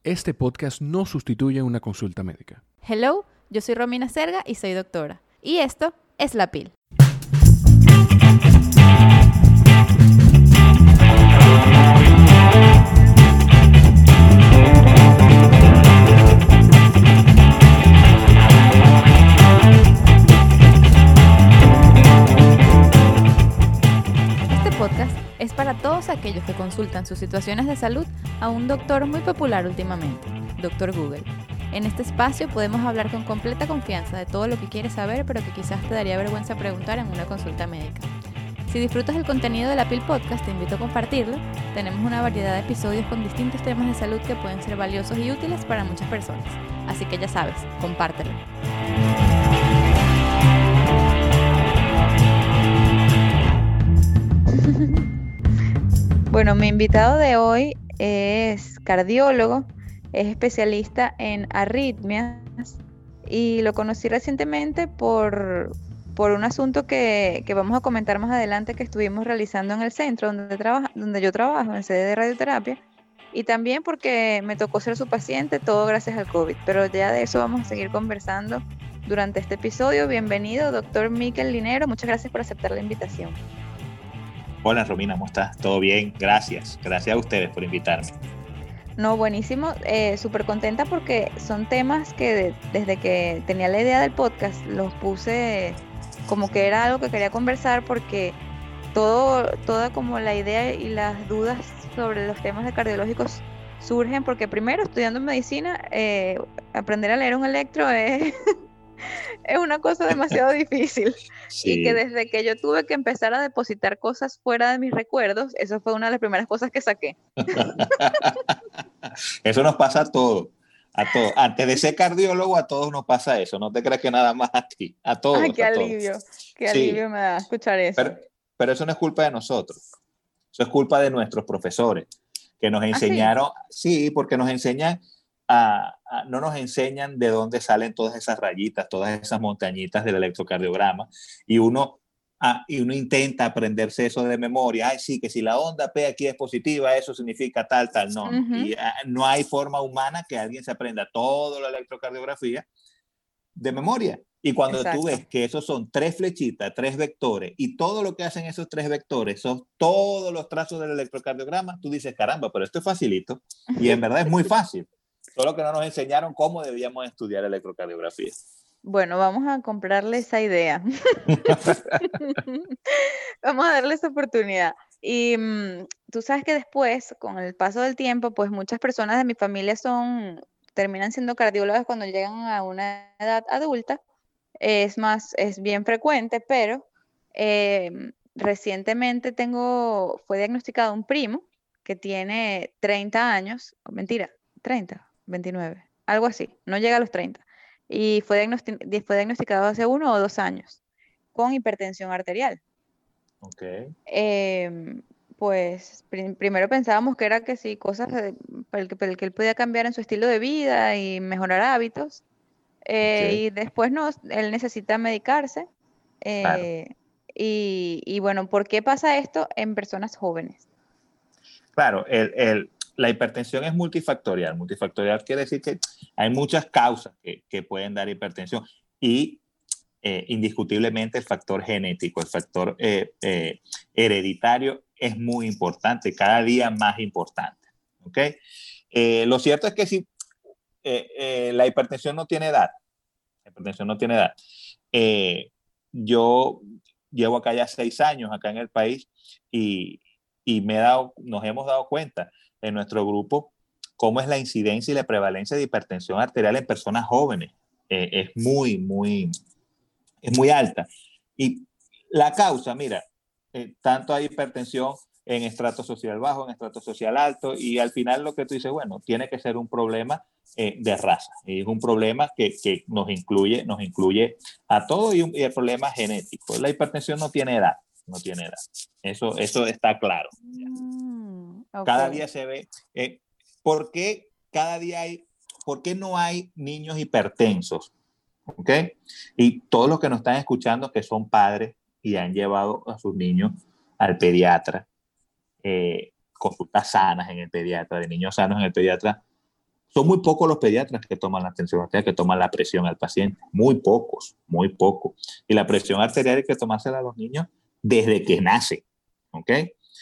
Este podcast no sustituye una consulta médica. Hello, yo soy Romina Serga y soy doctora. Y esto es La Pil. Este podcast es para todos aquellos que consultan sus situaciones de salud a un doctor muy popular últimamente, Dr. Google. En este espacio podemos hablar con completa confianza de todo lo que quieres saber, pero que quizás te daría vergüenza preguntar en una consulta médica. Si disfrutas del contenido de La Pil Podcast, te invito a compartirlo. Tenemos una variedad de episodios con distintos temas de salud que pueden ser valiosos y útiles para muchas personas. Así que ya sabes, compártelo. Bueno, mi invitado de hoy es cardiólogo, es especialista en arritmias y lo conocí recientemente por un asunto que vamos a comentar más adelante que estuvimos realizando en el centro donde yo trabajo, en sede de radioterapia, y también porque me tocó ser su paciente, todo gracias al COVID, pero ya de eso vamos a seguir conversando durante este episodio. Bienvenido, doctor Miquel Linero, muchas gracias por aceptar la invitación. Hola Romina, ¿cómo estás? ¿Todo bien? Gracias. Gracias a ustedes por invitarme. No, buenísimo, súper contenta porque son temas que desde que tenía la idea del podcast los puse como que era algo que quería conversar, porque toda como la idea y las dudas sobre los temas de cardiológicos surgen porque primero estudiando medicina, aprender a leer un electro es una cosa demasiado difícil. Sí. Y que desde que yo tuve que empezar a depositar cosas fuera de mis recuerdos, eso fue una de las primeras cosas que saqué. Eso nos pasa a todos. A todos. Antes de ser cardiólogo, a todos nos pasa eso. No te creas que nada más a ti. A todos. Ay, qué alivio. Qué alivio me da escuchar eso. Pero eso no es culpa de nosotros. Eso es culpa de nuestros profesores que nos enseñaron. Sí, porque nos enseñan no nos enseñan de dónde salen todas esas rayitas, todas esas montañitas del electrocardiograma, y uno intenta aprenderse eso de memoria. Ay, sí, que si la onda P aquí es positiva, eso significa tal. No, uh-huh. Y no hay forma humana que alguien se aprenda toda la electrocardiografía de memoria. Y cuando Exacto. Tú ves que esos son 3 flechitas, 3 vectores, y todo lo que hacen esos 3 vectores son todos los trazos del electrocardiograma, tú dices, caramba, pero esto es facilito. Y en verdad es muy fácil. Solo que no nos enseñaron cómo debíamos estudiar electrocardiografía. Bueno, vamos a comprarle esa idea. Vamos a darle esa oportunidad. Y tú sabes que después, con el paso del tiempo, pues muchas personas de mi familia terminan siendo cardiólogas cuando llegan a una edad adulta. Es bien frecuente, pero recientemente fue diagnosticado un primo que tiene 30 años, mentira, 30, 29, algo así, no llega a los 30, y fue diagnosticado hace 1 o 2 años con hipertensión arterial. Okay. Pues primero pensábamos que era que sí, cosas para el que él podía cambiar en su estilo de vida y mejorar hábitos. Okay. Y después él necesita medicarse. Claro. Y bueno, ¿por qué pasa esto en personas jóvenes? Claro, la hipertensión es multifactorial. Multifactorial quiere decir que hay muchas causas que pueden dar hipertensión, y indiscutiblemente el factor genético, el factor hereditario es muy importante, cada día más importante. ¿Okay? Lo cierto es que si la hipertensión no tiene edad. La hipertensión no tiene edad. Yo llevo acá ya 6 años acá en el país, y nos hemos dado cuenta en nuestro grupo cómo es la incidencia y la prevalencia de hipertensión arterial en personas jóvenes. Es muy alta. Y la causa, mira, tanto hay hipertensión en estrato social bajo, en estrato social alto, y al final lo que tú dices, bueno, tiene que ser un problema de raza. Es un problema que nos incluye a todos, y el problema genético. La hipertensión no tiene edad. No tiene edad. Eso está claro. Okay. Cada día se ve. ¿Por qué no hay niños hipertensos? ¿Okay? Y todos los que nos están escuchando que son padres y han llevado a sus niños al pediatra, consultas sanas en el pediatra, de niños sanos en el pediatra, Son muy pocos los pediatras que toman la tensión arterial, que toman la presión al paciente. Muy pocos, muy pocos. Y la presión arterial hay que tomársela a los niños desde que nace, ¿ok?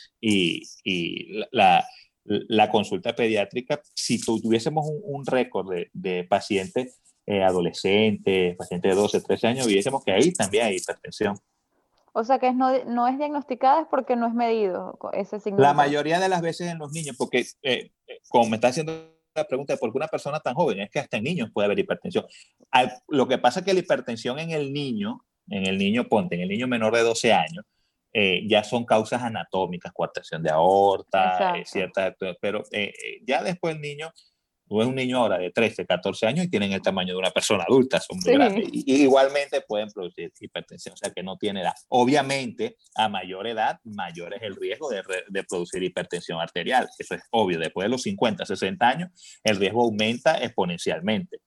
Y la consulta pediátrica, si tuviésemos un récord de pacientes adolescentes, pacientes de 12, 13 años, viésemos que ahí también hay hipertensión. O sea que no es diagnosticada es porque no es medido ese signo La vital. mayoría de las veces en los niños, porque como me está haciendo la pregunta de por qué una persona tan joven, es que hasta en niños puede haber hipertensión. Lo que pasa es que la hipertensión en el niño, ponte, en el niño menor de 12 años, ya son causas anatómicas, coartación de aorta, ciertas, pero ya después el niño, tú ves un niño ahora de 13, 14 años y tienen el tamaño de una persona adulta, son muy grandes. Y igualmente pueden producir hipertensión, o sea que no tiene edad. Obviamente, a mayor edad, mayor es el riesgo de producir hipertensión arterial. Eso es obvio. Después de los 50, 60 años, el riesgo aumenta exponencialmente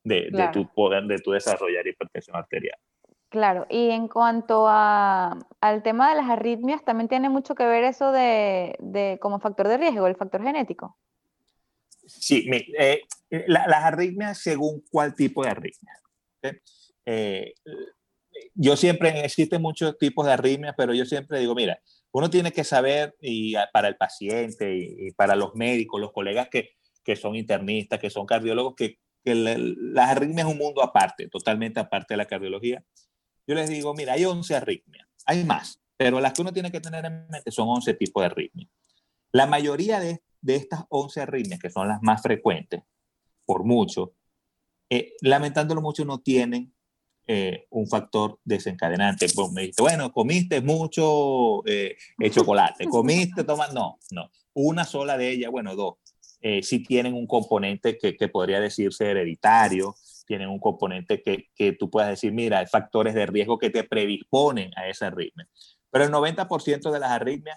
de tu desarrollar hipertensión arterial. Claro, y en cuanto al tema de las arritmias, también tiene mucho que ver eso de como factor de riesgo, el factor genético. Sí, las arritmias según cuál tipo de arritmia. ¿Okay? Yo siempre, existen muchos tipos de arritmias, pero yo siempre digo, mira, uno tiene que saber, y para el paciente y para los médicos, los colegas que son internistas, que son cardiólogos, que las arritmias es un mundo aparte, totalmente aparte de la cardiología. Yo les digo, mira, hay 11 arritmias, hay más, pero las que uno tiene que tener en mente son 11 tipos de arritmias. La mayoría de estas 11 arritmias, que son las más frecuentes, por mucho, lamentándolo mucho, no tienen un factor desencadenante. Pues me dice, bueno, comiste mucho chocolate, comiste, tomas, no. Una sola de ellas, bueno, dos, sí tienen un componente que podría decirse hereditario, tienen un componente que tú puedas decir, mira, hay factores de riesgo que te predisponen a esa arritmia. Pero el 90% de las arritmias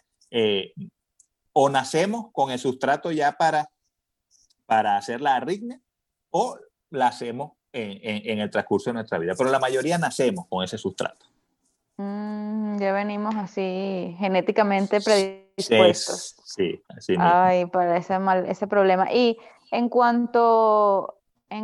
o nacemos con el sustrato ya para hacer la arritmia o la hacemos en el transcurso de nuestra vida. Pero la mayoría nacemos con ese sustrato. Ya venimos así genéticamente predispuestos. Sí, así mismo. Ay, para ese problema. Y en cuanto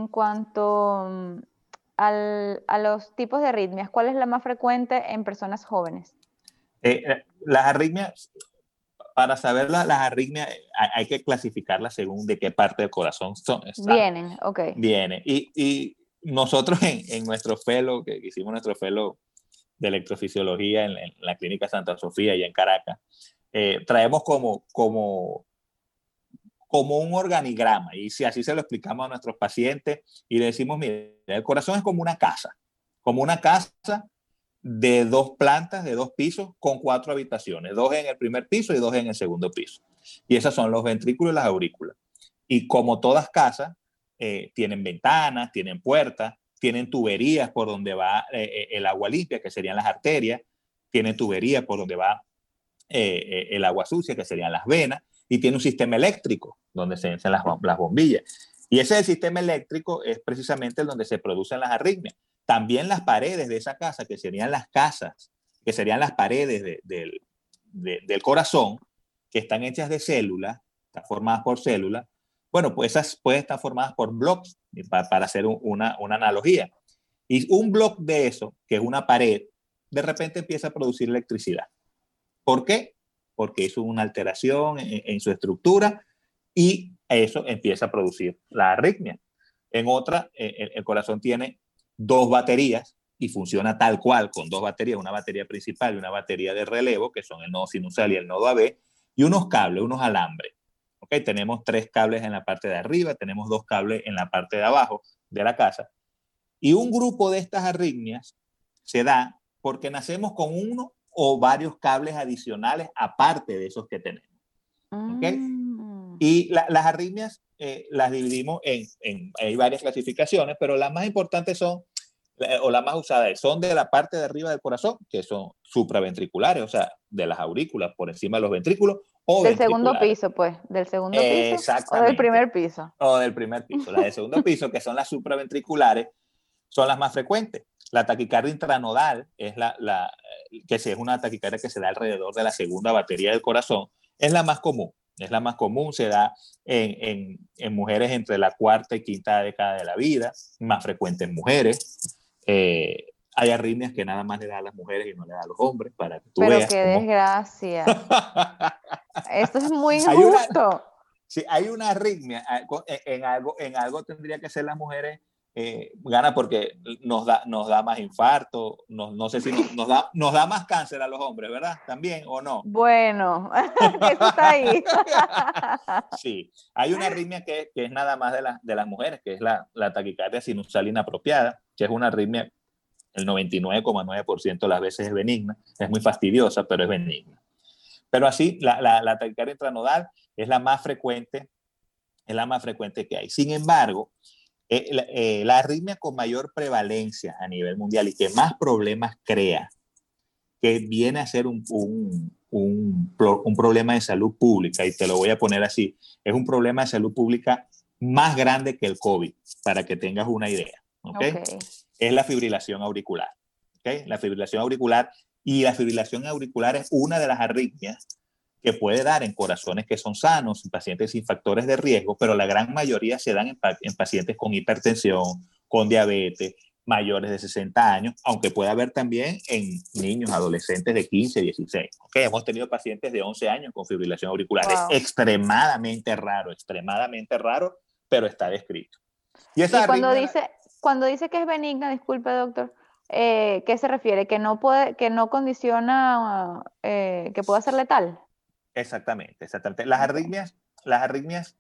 a los tipos de arritmias, ¿cuál es la más frecuente en personas jóvenes? Las arritmias, para saber las arritmias, hay que clasificarlas según de qué parte del corazón están. Vienen, ok. Vienen. Y nosotros en nuestro fellow, que hicimos nuestro fellow de electrofisiología en la Clínica Santa Sofía y en Caracas, traemos como un organigrama, y si así se lo explicamos a nuestros pacientes y le decimos, mire, el corazón es como una casa de 2 plantas, de 2 pisos, con 4 habitaciones, 2 en el primer piso y 2 en el segundo piso. Y esas son los ventrículos y las aurículas. Y como todas casas, tienen ventanas, tienen puertas, tienen tuberías por donde va el agua limpia, que serían las arterias, tienen tuberías por donde va el agua sucia, que serían las venas, y tiene un sistema eléctrico donde se encienden las bombillas. Y ese sistema eléctrico es precisamente el donde se producen las arritmias. También las paredes de esa casa, que serían las casas, que serían las paredes del corazón, que están hechas de células, están formadas por células. Bueno, pues esas pueden estar formadas por bloques, para hacer una analogía. Y un bloque de eso, que es una pared, de repente empieza a producir electricidad. ¿Por qué? Porque hizo una alteración en su estructura y eso empieza a producir la arritmia. En otra, el corazón tiene 2 baterías y funciona tal cual con 2 baterías, una batería principal y una batería de relevo, que son el nodo sinusal y el nodo AB, y unos cables, unos alambres. ¿Okay? Tenemos 3 cables en la parte de arriba, tenemos 2 cables en la parte de abajo de la casa. Y un grupo de estas arritmias se da porque nacemos con uno o varios cables adicionales aparte de esos que tenemos. ¿Okay? Y las arritmias las dividimos hay varias clasificaciones, pero las más importantes son, o las más usadas son de la parte de arriba del corazón, que son supraventriculares, o sea, de las aurículas por encima de los ventrículos, o del segundo piso, pues, del segundo piso o del primer piso. O del primer piso. Las del segundo piso, que son las supraventriculares, son las más frecuentes. La taquicardia intranodal es que es una taquicardia que se da alrededor de la segunda batería del corazón, es la más común. Es la más común, se da en mujeres entre la cuarta y quinta década de la vida, más frecuente en mujeres. Hay arritmias que nada más le da a las mujeres y no le da a los hombres, para que tú Pero veas qué cómo... desgracia. Esto es muy Hay una, injusto. sí, hay una arritmia, en algo tendría que ser las mujeres gana porque nos da más infarto, no sé si nos da más cáncer a los hombres, ¿verdad? También, ¿o no? Bueno, eso está ahí. Sí, hay una arritmia que es nada más de las mujeres, que es la taquicardia sinusal inapropiada, que es una arritmia, el 99,9% de las veces es benigna, es muy fastidiosa, pero es benigna. Pero así, la taquicardia intranodal es la más frecuente que hay. Sin embargo, la arritmia con mayor prevalencia a nivel mundial y que más problemas crea, que viene a ser un problema de salud pública, y te lo voy a poner así, es un problema de salud pública más grande que el COVID, para que tengas una idea, ¿okay? Es la fibrilación auricular, ¿okay? La fibrilación auricular es una de las arritmias que puede dar en corazones que son sanos, en pacientes sin factores de riesgo, pero la gran mayoría se dan en pacientes con hipertensión, con diabetes, mayores de 60 años, aunque puede haber también en niños, adolescentes de 15, 16. Okay, hemos tenido pacientes de 11 años con fibrilación auricular. Wow. Es extremadamente raro, pero está descrito. Y cuando dice que es benigna, disculpe, doctor, ¿qué se refiere? ¿Que no condiciona, que pueda ser letal? Exactamente. Las arritmias,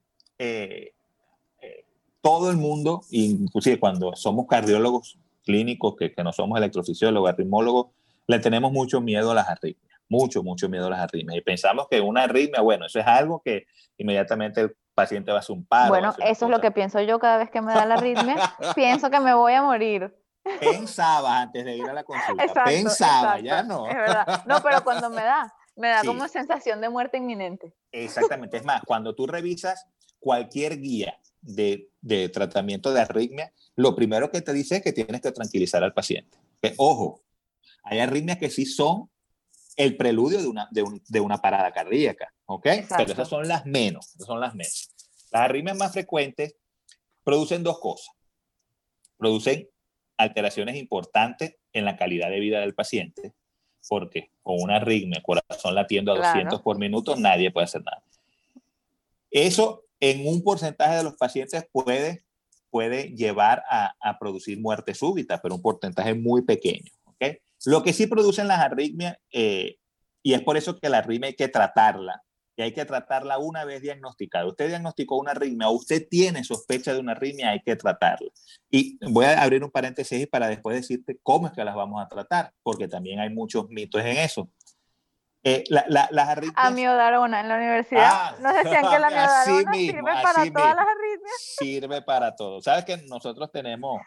todo el mundo, inclusive cuando somos cardiólogos clínicos, que no somos electrofisiólogos, arritmólogos, le tenemos mucho miedo a las arritmias, mucho miedo a las arritmias. Y pensamos que una arritmia, bueno, eso es algo que inmediatamente el paciente va a hacer un paro. Bueno, eso es lo que pienso yo cada vez que me da la arritmia. Pienso que me voy a morir. Pensaba antes de ir a la consulta. Exacto, ya no. Es verdad. No, pero cuando me da sí, como sensación de muerte inminente. Exactamente. Es más, cuando tú revisas cualquier guía de tratamiento de arritmia, lo primero que te dice es que tienes que tranquilizar al paciente. Que, ojo, hay arritmias que sí son el preludio de una parada cardíaca, ¿ok? Exacto. Pero esas son las menos. Las arritmias más frecuentes producen dos cosas. Producen alteraciones importantes en la calidad de vida del paciente, porque con una arritmia, corazón latiendo a 200 por minuto, nadie puede hacer nada. Eso en un porcentaje de los pacientes puede llevar a producir muerte súbita, pero un porcentaje muy pequeño. ¿Okay? Lo que sí producen las arritmias, y es por eso que la arritmia hay que tratarla, y hay que tratarla una vez diagnosticada. Usted diagnosticó una arritmia, usted tiene sospecha de una arritmia, hay que tratarla. Y voy a abrir un paréntesis para después decirte cómo es que las vamos a tratar, porque también hay muchos mitos en eso. Las arritmias... Amiodarona en la universidad nos decían que la amiodarona sirve para todas las arritmias. Sirve para todo. Sabes que nosotros tenemos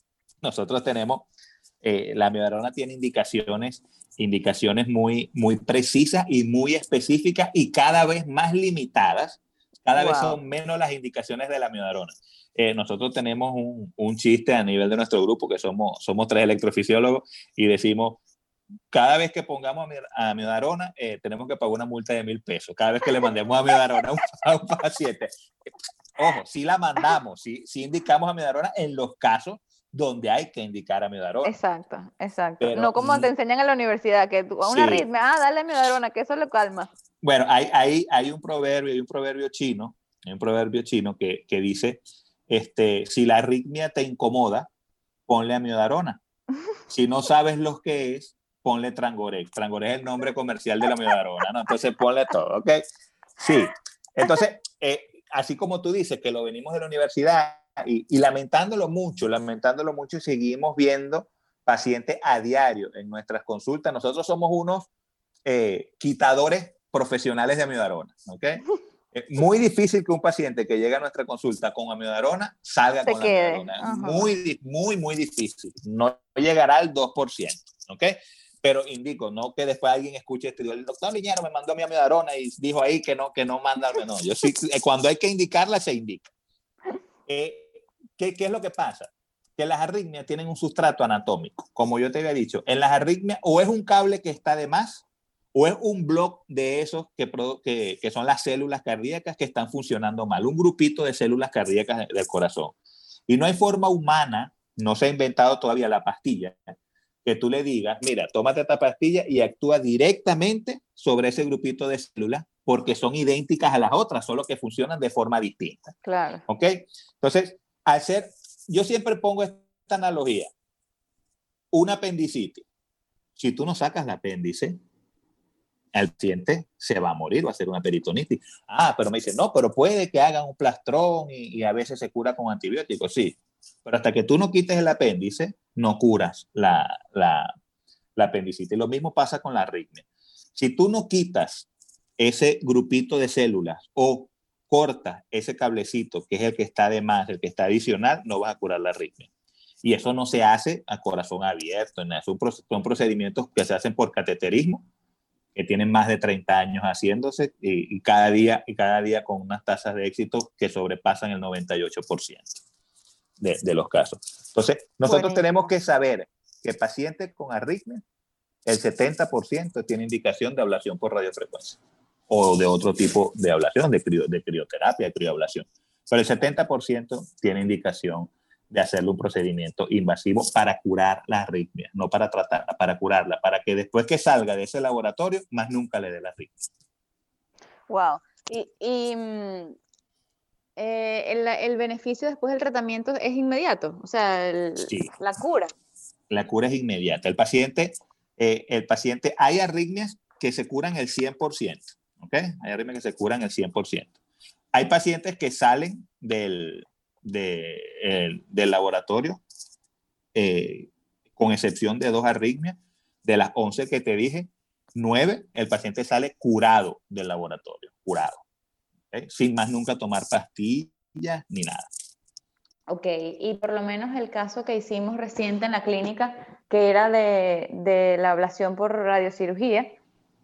la amiodarona tiene indicaciones muy precisas y muy específicas y cada vez más limitadas. Cada vez son menos las indicaciones de la amiodarona. Nosotros tenemos un chiste a nivel de nuestro grupo, que somos 3 electrofisiólogos, y decimos, cada vez que pongamos amiodarona, tenemos que pagar una multa de $1,000 cada vez que le mandemos amiodarona a un paciente. Ojo, sí la mandamos, sí indicamos amiodarona en los casos donde hay que indicar amiodarona. Exacto. Pero, no como te enseñan en la universidad, que tú a una arritmia, dale amiodarona, que eso le calma. Bueno, hay un proverbio chino que dice, si la arritmia te incomoda, ponle amiodarona. Si no sabes lo que es, ponle Trangorex. Trangorex es el nombre comercial de la amiodarona, ¿no? Entonces ponle todo, ¿ok? Sí. Entonces, así como tú dices que lo venimos de la universidad y lamentándolo mucho, y seguimos viendo pacientes a diario en nuestras consultas. Nosotros somos unos quitadores profesionales de amiodarona, ¿ok? Muy difícil que un paciente que llega a nuestra consulta con amiodarona salga con la amiodarona. Muy difícil. No llegará al 2%, ¿ok? Pero indico, no que después alguien escuche esto y diga, el doctor Liñero me mandó mi amiodarona y dijo ahí que no manda, no. Yo sí, cuando hay que indicarla, se indica. ¿Qué es lo que pasa? Que las arritmias tienen un sustrato anatómico. Como yo te había dicho, en las arritmias o es un cable que está de más o es un bloque de esos que son las células cardíacas que están funcionando mal, un grupito de células cardíacas del corazón. Y no hay forma humana, no se ha inventado todavía la pastilla, que tú le digas, mira, tómate esta pastilla y actúa directamente sobre ese grupito de células porque son idénticas a las otras, solo que funcionan de forma distinta. Claro. ¿Ok? Entonces, yo siempre pongo esta analogía. Una apendicitis. Si tú no sacas la apéndice, el paciente se va a morir, va a hacer una peritonitis. Pero me dice, no, pero puede que hagan un plastrón y a veces se cura con antibióticos. Sí, pero hasta que tú no quites el apéndice, no curas la apendicitis. Lo mismo pasa con la arritmia. Si tú no quitas ese grupito de células o cortas ese cablecito, que es el que está de más, el que está adicional, no vas a curar la arritmia. Y eso no se hace a corazón abierto. Son procedimientos que se hacen por cateterismo, que tienen más de 30 años haciéndose y cada día con unas tasas de éxito que sobrepasan el 98% de los casos. Entonces, nosotros tenemos que saber que pacientes con arritmia, el 70% tiene indicación de ablación por radiofrecuencia o de otro tipo de ablación, de crioterapia, de crioablación. Pero el 70% tiene indicación de hacerle un procedimiento invasivo para curar la arritmia, no para tratarla, para curarla, para que después que salga de ese laboratorio, más nunca le dé la arritmia. Wow. El beneficio después del tratamiento es inmediato, o sea, sí. La cura. La cura es inmediata. El paciente, hay arritmias que se curan el 100%, ¿ok? Hay arritmias que se curan el 100%. Hay pacientes que salen del laboratorio, con excepción de 2 arritmias, de las 11 que te dije, 9, el paciente sale curado del laboratorio, curado, ¿okay? Sin más nunca tomar pastillas ni nada. Ok, y por lo menos el caso que hicimos reciente en la clínica, que era de la ablación por radiocirugía,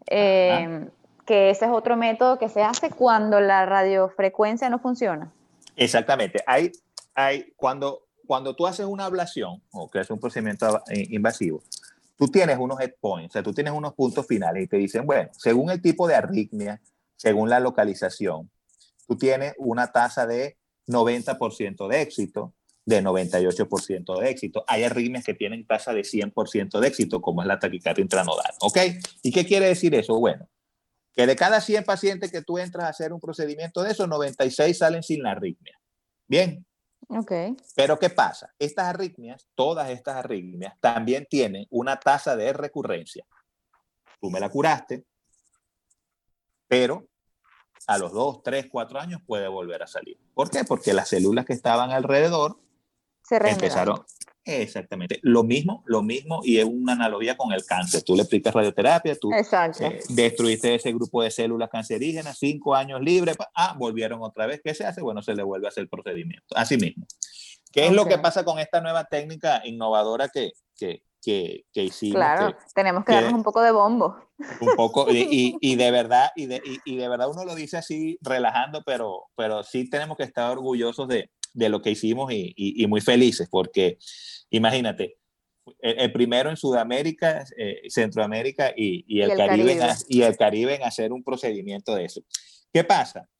que ese es otro método que se hace cuando la radiofrecuencia no funciona. Exactamente. Cuando tú haces una ablación o que haces un procedimiento invasivo, tú tienes unos endpoints, o sea, tú tienes unos puntos finales y te dicen, bueno, según el tipo de arritmia, según la localización, tú tienes una tasa de 90% de éxito, de 98% de éxito. Hay arritmias que tienen tasa de 100% de éxito, como es la taquicardia intranodal, ¿ok? ¿Y qué quiere decir eso? Bueno, que de cada 100 pacientes que tú entras a hacer un procedimiento de esos, 96 salen sin la arritmia. Bien. Ok. Pero ¿qué pasa? Estas arritmias, todas estas arritmias, también tienen una tasa de recurrencia. Tú me la curaste, pero a los 2, 3, 4 años puede volver a salir. ¿Por qué? Porque las células que estaban alrededor se empezaron. Exactamente. Lo mismo, y es una analogía con el cáncer. Tú le aplicas radioterapia, tú destruiste ese grupo de células cancerígenas, 5 años libres, volvieron otra vez. ¿Qué se hace? Bueno, se le vuelve a hacer el procedimiento. Así mismo. ¿Qué es lo que pasa con esta nueva técnica innovadora que hicimos? Claro, tenemos que darnos un poco de bombo. Un poco, y de verdad uno lo dice así relajando, pero sí tenemos que estar orgullosos de lo que hicimos y muy felices, porque imagínate, el primero en Sudamérica, Centroamérica y el Caribe en hacer un procedimiento de eso. ¿Qué pasa?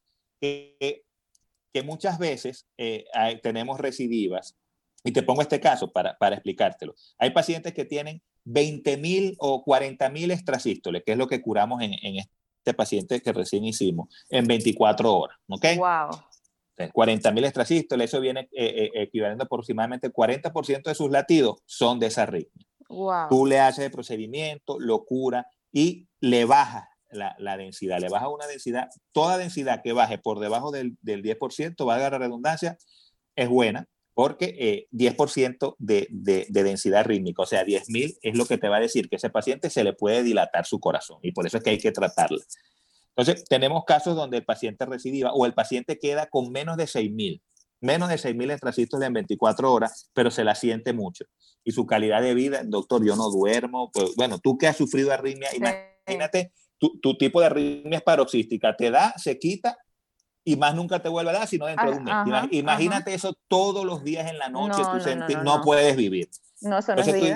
Que muchas veces tenemos recidivas, y te pongo este caso para explicártelo. Hay pacientes que tienen 20,000 o 40,000 extrasístoles, que es lo que curamos en este paciente que recién hicimos, en 24 horas, ¿ok? Wow. 40,000 extrasístoles, eso viene equivalente a aproximadamente 40% de sus latidos son de esa arritmia. Wow. Tú le haces el procedimiento, lo cura y le bajas la densidad, le baja una densidad, toda densidad que baje por debajo del 10%, valga la redundancia, es buena, porque 10% de densidad rítmica, o sea, 10,000 es lo que te va a decir que ese paciente se le puede dilatar su corazón y por eso es que hay que tratarla. Entonces, tenemos casos donde el paciente recidiva o el paciente queda con menos de 6,000 extrasístoles en 24 horas, pero se la siente mucho. Y su calidad de vida, doctor, yo no duermo, pues, bueno, tú que has sufrido arritmia, imagínate, tu tipo de arritmia es paroxística, te da, se quita y más nunca te vuelve a dar, sino dentro de un mes. Imagínate eso todos los días en la noche, no puedes vivir. No, eso no es vida.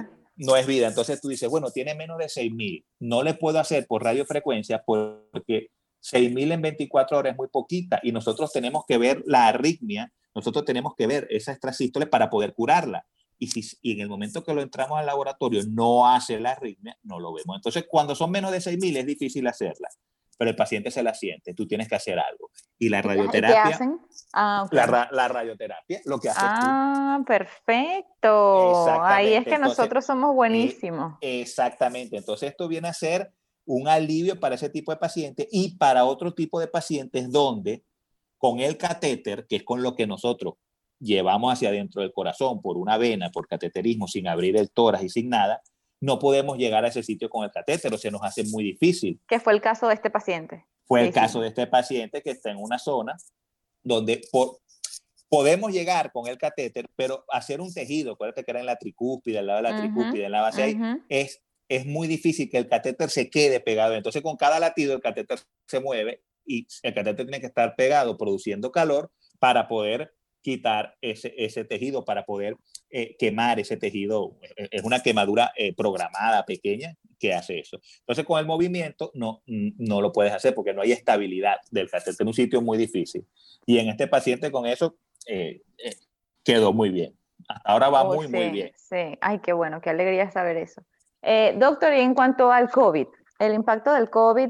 no es vida. Entonces tú dices, bueno, tiene menos de 6.000. No le puedo hacer por radiofrecuencia porque 6.000 en 24 horas es muy poquita y nosotros tenemos que ver la arritmia, nosotros tenemos que ver esa extrasístole para poder curarla. Y en el momento que lo entramos al laboratorio no hace la arritmia, no lo vemos. Entonces, cuando son menos de 6.000 es difícil hacerla, pero el paciente se la siente, tú tienes que hacer algo. Y la radioterapia... ¿Qué hacen? Okay. La radioterapia, lo que haces tú. Perfecto. Ahí es que Entonces, nosotros somos buenísimos. Exactamente. Entonces, esto viene a ser un alivio para ese tipo de pacientes y para otro tipo de pacientes donde con el catéter, que es con lo que nosotros llevamos hacia adentro del corazón por una vena, por cateterismo, sin abrir el tórax y sin nada, no podemos llegar a ese sitio con el catéter o se nos hace muy difícil. ¿Qué fue el caso de este paciente? Fue el caso de este paciente que está en una zona donde podemos llegar con el catéter, pero hacer un tejido, acuérdate que era en la tricúspide, al lado de la tricúspide, en la base ahí, es muy difícil que el catéter se quede pegado. Entonces, con cada latido, el catéter se mueve y el catéter tiene que estar pegado, produciendo calor para poder quitar ese tejido, para poder quemar ese tejido. Es una quemadura programada, pequeña, que hace eso. Entonces, con el movimiento no lo puedes hacer porque no hay estabilidad del catéter en un sitio muy difícil. Y en este paciente con eso quedó muy bien. Hasta ahora va muy bien. Sí, ay, qué bueno, qué alegría saber eso. Doctor, y en cuanto al COVID, el impacto del COVID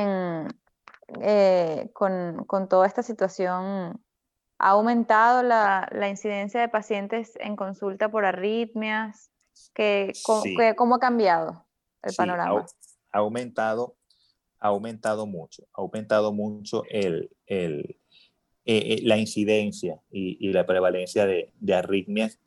con toda esta situación, ¿ha aumentado la incidencia de pacientes en consulta por arritmias? ¿Cómo ha cambiado el panorama? Ha aumentado mucho la incidencia y la prevalencia de arritmias,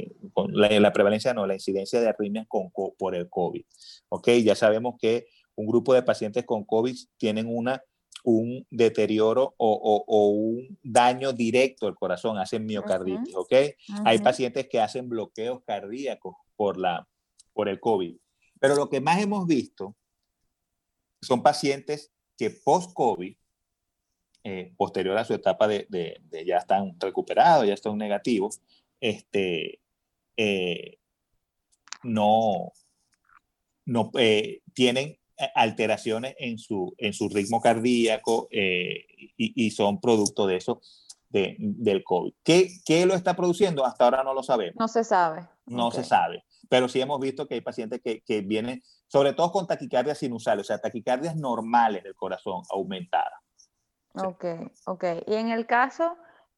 la incidencia de arritmias por el COVID. ¿Okay? Ya sabemos que un grupo de pacientes con COVID tienen un deterioro o un daño directo al corazón, hacen miocarditis, ¿ok? Hay pacientes que hacen bloqueos cardíacos por el COVID. Pero lo que más hemos visto son pacientes que post-COVID, posterior a su etapa de ya están recuperados, ya están negativos, no tienen alteraciones en su ritmo cardíaco y son producto de eso, del COVID. ¿Qué lo está produciendo? Hasta ahora no lo sabemos. No se sabe. No se sabe, pero sí hemos visto que hay pacientes que vienen, sobre todo con taquicardias sinusales, o sea, taquicardias normales del corazón aumentadas. Ok. Y en el caso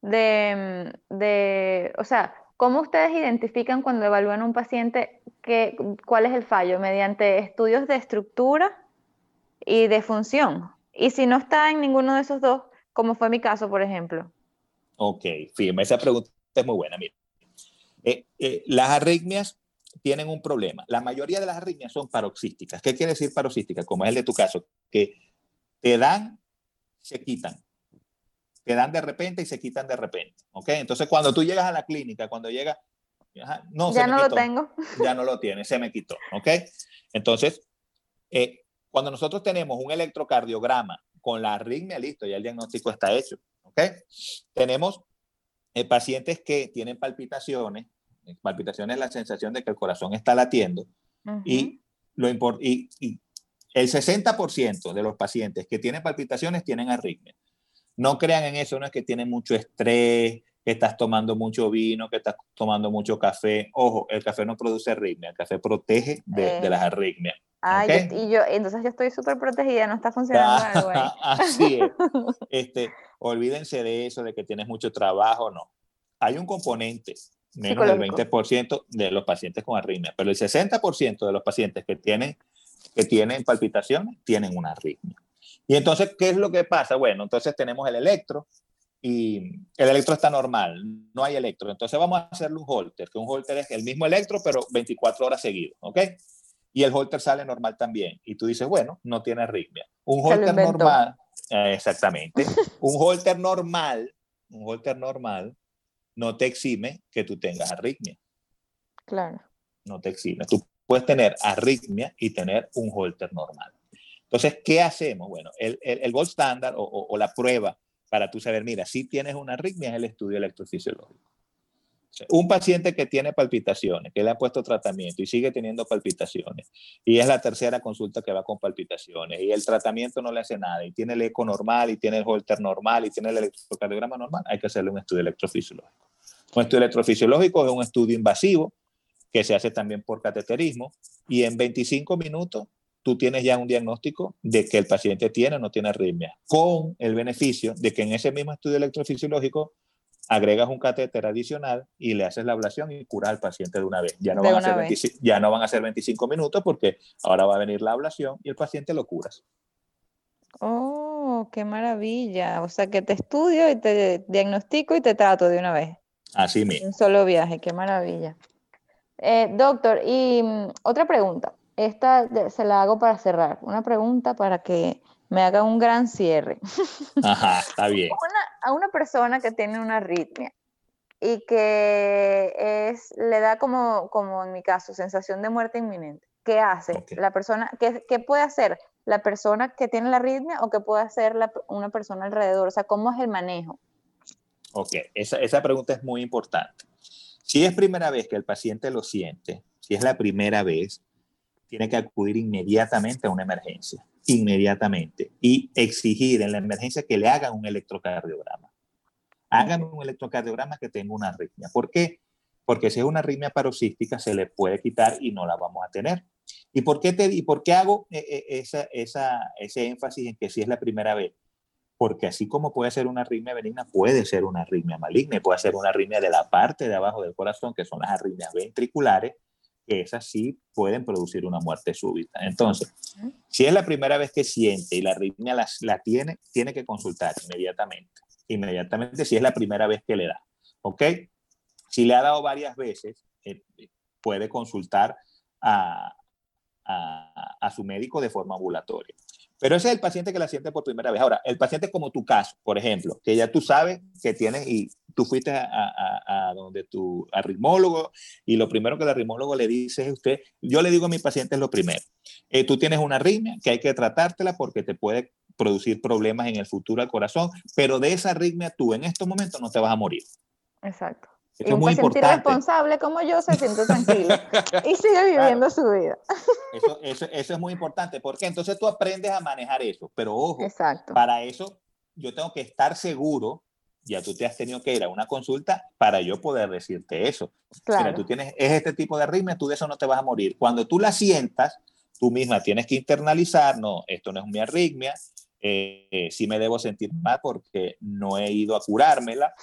o sea, ¿cómo ustedes identifican cuando evalúan un paciente cuál es el fallo? Mediante estudios de estructura y de función. Y si no está en ninguno de esos dos, como fue mi caso, por ejemplo. Ok, firme. Esa pregunta es muy buena. Mira, las arritmias tienen un problema. La mayoría de las arritmias son paroxísticas. ¿Qué quiere decir paroxística? Como es el de tu caso, que te dan, se quitan. Te dan de repente y se quitan de repente. ¿Ok? Entonces, cuando tú llegas a la clínica, cuando llegas, ya no lo tengo. Ya no lo tienes, se me quitó. ¿Ok? Entonces, cuando nosotros tenemos un electrocardiograma con la arritmia, listo, ya el diagnóstico está hecho. ¿Ok? Tenemos pacientes que tienen palpitaciones. Palpitaciones es la sensación de que el corazón está latiendo. Y el 60% de los pacientes que tienen palpitaciones tienen arritmia. No crean en eso, no es que tienen mucho estrés, que estás tomando mucho vino, que estás tomando mucho café. Ojo, el café no produce arritmia, el café protege de las arritmias. ¿Okay? Entonces yo estoy súper protegida, no está funcionando algo ahí. Así es. Olvídense de eso, de que tienes mucho trabajo, no. Hay un componente, menos del 20% de los pacientes con arritmia, pero el 60% de los pacientes que tienen palpitaciones tienen una arritmia. Y entonces, ¿qué es lo que pasa? Bueno, entonces tenemos el electro y el electro está normal, no hay electro. Entonces vamos a hacerle un Holter, que un Holter es el mismo electro, pero 24 horas seguido, ¿ok? Y el Holter sale normal también. Y tú dices, bueno, no tiene arritmia. Un Holter normal, exactamente, un Holter normal no te exime que tú tengas arritmia. Claro. No te exime. Tú puedes tener arritmia y tener un Holter normal. Entonces, ¿qué hacemos? Bueno, el gold standard o la prueba para tú saber, mira, si tienes una arritmia es el estudio electrofisiológico. Un paciente que tiene palpitaciones, que le han puesto tratamiento y sigue teniendo palpitaciones, y es la tercera consulta que va con palpitaciones, y el tratamiento no le hace nada, y tiene el eco normal, y tiene el Holter normal, y tiene el electrocardiograma normal, hay que hacerle un estudio electrofisiológico. Un estudio electrofisiológico es un estudio invasivo que se hace también por cateterismo, y en 25 minutos tú tienes ya un diagnóstico de que el paciente tiene o no tiene arritmia, con el beneficio de que en ese mismo estudio electrofisiológico agregas un catéter adicional y le haces la ablación y curas al paciente de una vez. Ya no van a ser 25 minutos porque ahora va a venir la ablación y el paciente lo curas. Oh, qué maravilla. O sea, que te estudio y te diagnostico y te trato de una vez. Así mismo. Un solo viaje, qué maravilla. Doctor, y otra pregunta. Esta se la hago para cerrar. Una pregunta para que me haga un gran cierre. Ajá, está bien. A una persona que tiene una arritmia y que le da como en mi caso, sensación de muerte inminente. ¿Qué hace la persona? ¿Qué puede hacer la persona que tiene la arritmia o qué puede hacer una persona alrededor? O sea, ¿cómo es el manejo? Ok, esa pregunta es muy importante. Si es primera vez que el paciente lo siente, si es la primera vez, tiene que acudir inmediatamente a una emergencia, inmediatamente, y exigir en la emergencia que le hagan un electrocardiograma. Háganme un electrocardiograma que tenga una arritmia. ¿Por qué? Porque si es una arritmia paroxística se le puede quitar y no la vamos a tener. ¿Y por qué hago ese énfasis en que si es la primera vez? Porque así como puede ser una arritmia benigna, puede ser una arritmia maligna, puede ser una arritmia de la parte de abajo del corazón, que son las arritmias ventriculares, que esas sí pueden producir una muerte súbita. Entonces, si es la primera vez que siente y la arritmia la tiene que consultar inmediatamente si es la primera vez que le da, ¿ok? Si le ha dado varias veces, puede consultar a su médico de forma ambulatoria. Pero ese es el paciente que la siente por primera vez. Ahora, el paciente como tu caso, por ejemplo, que ya tú sabes que tienes y tú fuiste a donde tu arritmólogo y lo primero que el arritmólogo le dice es usted, yo le digo a mis pacientes lo primero, tú tienes una arritmia que hay que tratártela porque te puede producir problemas en el futuro al corazón, pero de esa arritmia tú en estos momentos no te vas a morir. Exacto. Esto y un paciente irresponsable como yo se siente tranquilo y sigue viviendo su vida. Eso es muy importante, porque entonces tú aprendes a manejar eso, pero ojo, para eso yo tengo que estar seguro, ya tú te has tenido que ir a una consulta para yo poder decirte eso. Claro. Mira, tú tienes este tipo de arritmia, tú de eso no te vas a morir. Cuando tú la sientas, tú misma tienes que internalizar, no, esto no es mi arritmia, sí me debo sentir mal porque no he ido a curármela,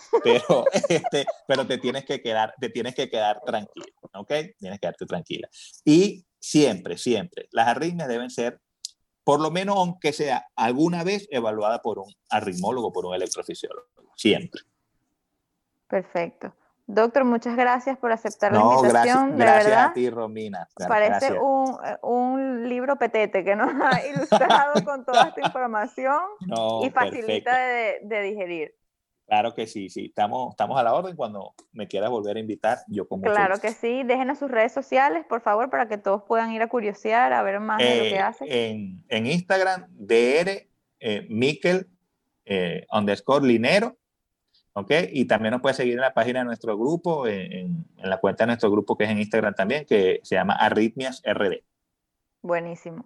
pero te tienes que quedar tranquila, ¿ok? Tienes que quedarte tranquila. Y siempre, las arritmias deben ser, por lo menos aunque sea alguna vez, evaluada por un arritmólogo, por un electrofisiólogo, siempre. Perfecto. Doctor, muchas gracias por aceptar la invitación. Gracias a ti, Romina. Parece un libro petete que nos ha ilustrado con toda esta información y facilita de digerir. Claro que sí. Estamos a la orden. Cuando me quieras volver a invitar, yo con mucho Claro gusto. que sí. Déjenos sus redes sociales, por favor, para que todos puedan ir a curiosear, a ver más de lo que hace. En Instagram, Dr. Mikel _Linero. ¿Ok? Y también nos puede seguir en la página de nuestro grupo, en la cuenta de nuestro grupo que es en Instagram también, que se llama Arritmias RD. Buenísimo.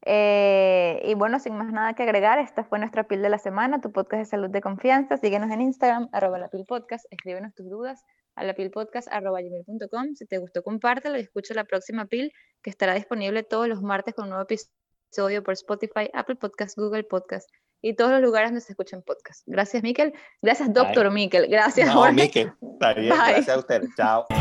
Y bueno, sin más nada que agregar, esta fue nuestra PIL de la semana, tu podcast de salud de confianza. Síguenos en Instagram, @lapilpodcast. Escríbenos tus dudas a lapilpodcast@gmail.com. Si te gustó, compártelo y escucha la próxima PIL, que estará disponible todos los martes con un nuevo episodio por Spotify, Apple Podcast, Google Podcast y todos los lugares donde se escuchan podcasts. Gracias, Mikel. Gracias, doctor Mikel. Gracias, Jorge. Mikel. Está bien. Gracias a ustedes. Chao.